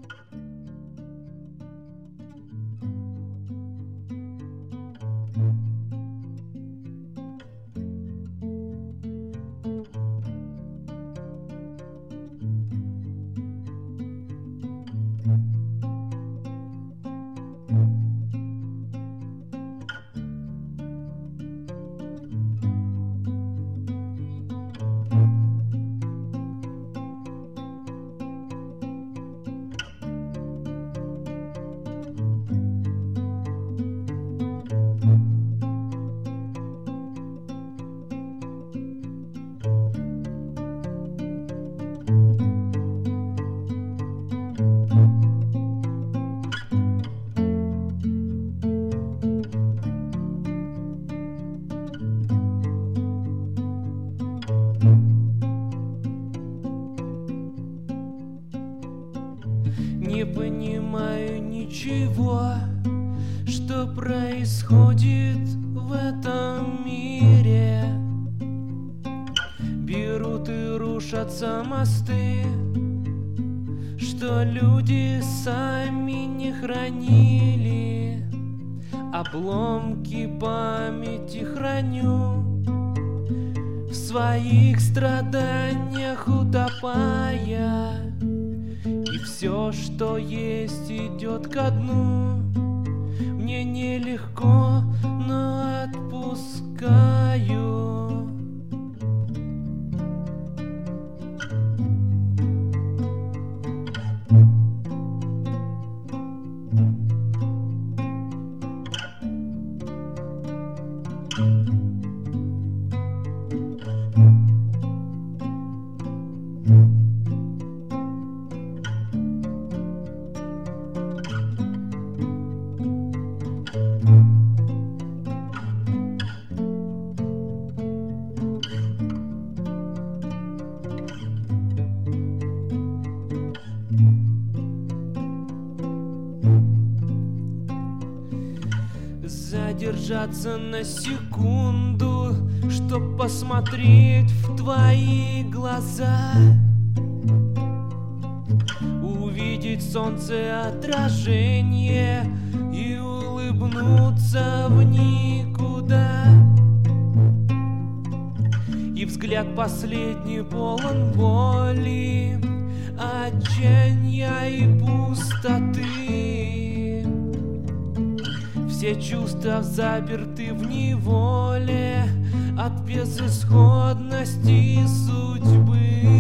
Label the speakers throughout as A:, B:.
A: Не понимаю ничего, что происходит в этом мире. Берут и рушатся мосты, что люди сами не хранили. Обломки памяти храню, в своих страданиях утопая. И все, что есть, идет ко дну. Мне нелегко, но отпускаю. Задержаться на секунду, чтоб посмотреть в твои глаза, увидеть солнце отражение и улыбнуться в никуда. И взгляд последний полон боли, отчаяния и пустоты. Все чувства заперты в неволе от безысходности судьбы.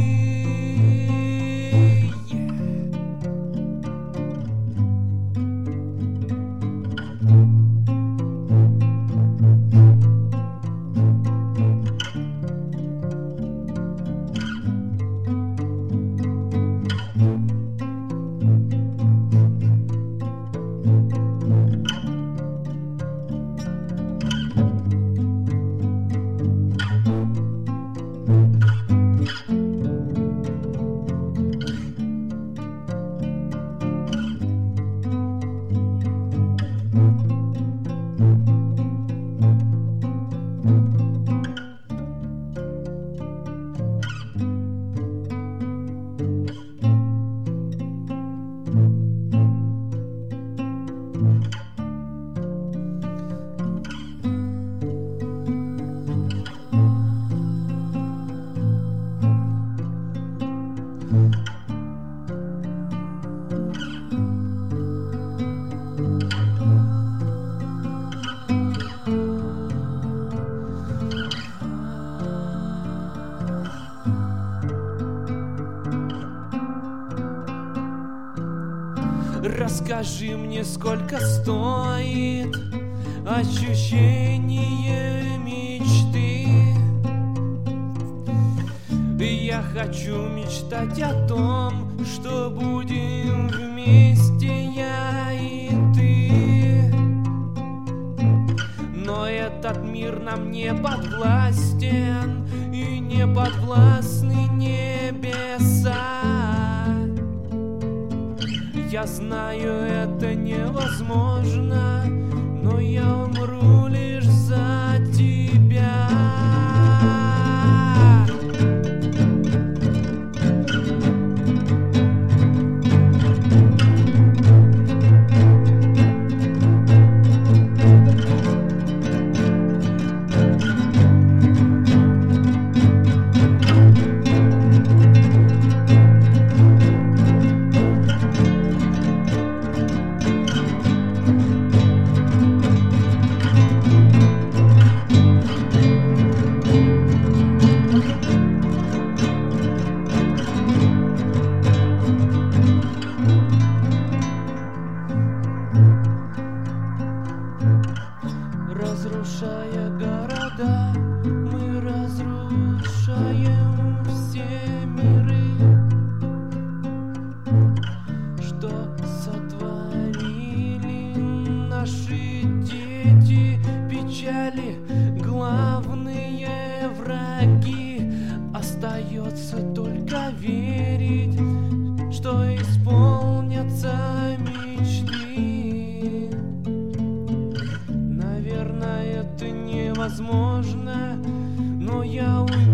A: Расскажи мне, сколько стоит ощущение мечты. Я хочу мечтать о том, что будем вместе, я и ты. Но этот мир нам не подвластен, и не подвластны небеса. Я знаю, это невозможно, но я умру лишь за тебя. верить, что исполнятся мечты. Наверное, это невозможно, но я уверен,